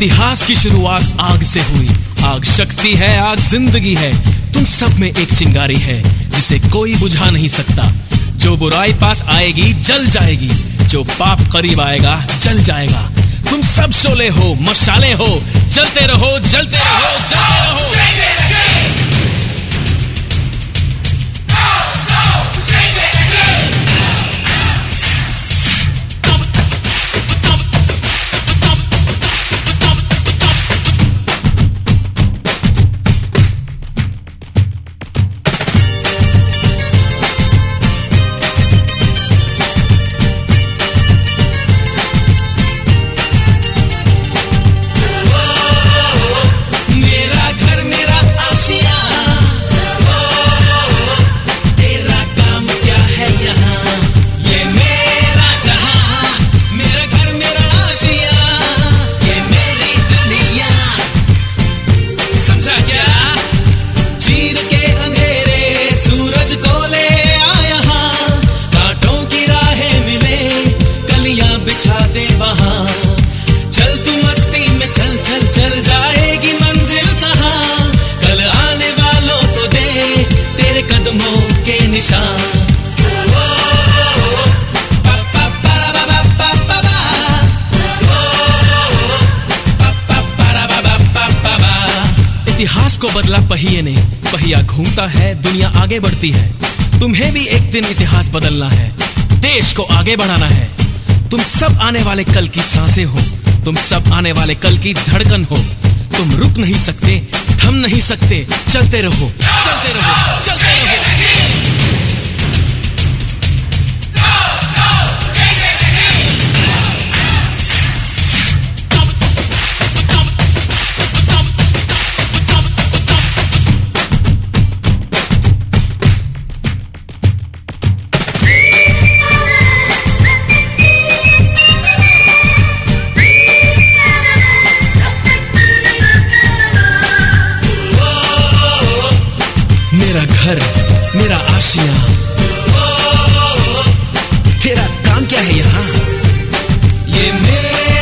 इतिहास की शुरुआत आग से हुई। आग शक्ति है, आग जिंदगी है। तुम सब में एक चिंगारी है जिसे कोई बुझा नहीं सकता। जो बुराई पास आएगी जल जाएगी, जो पाप करीब आएगा जल जाएगा। तुम सब शोले हो, मशाले हो, जलते रहो, जलते रहो, जलते रहो। चल तू मस्ती में चल चल चल, जाएगी मंजिल कहाँ। कल आने वालों को दे तेरे कदमों के निशान। इतिहास को बदला पहिए ने, पहिया घूमता है, दुनिया आगे बढ़ती है। तुम्हें भी एक दिन इतिहास बदलना है, देश को आगे बढ़ाना है। तुम सब आने वाले कल की सांसें हो, तुम सब आने वाले कल की धड़कन हो। तुम रुक नहीं सकते, थम नहीं सकते, चलते रहो, चलते रहो, चलते रहो। मेरा घर, मेरा आशिया, तेरा काम क्या है यहाँ? ये मेरा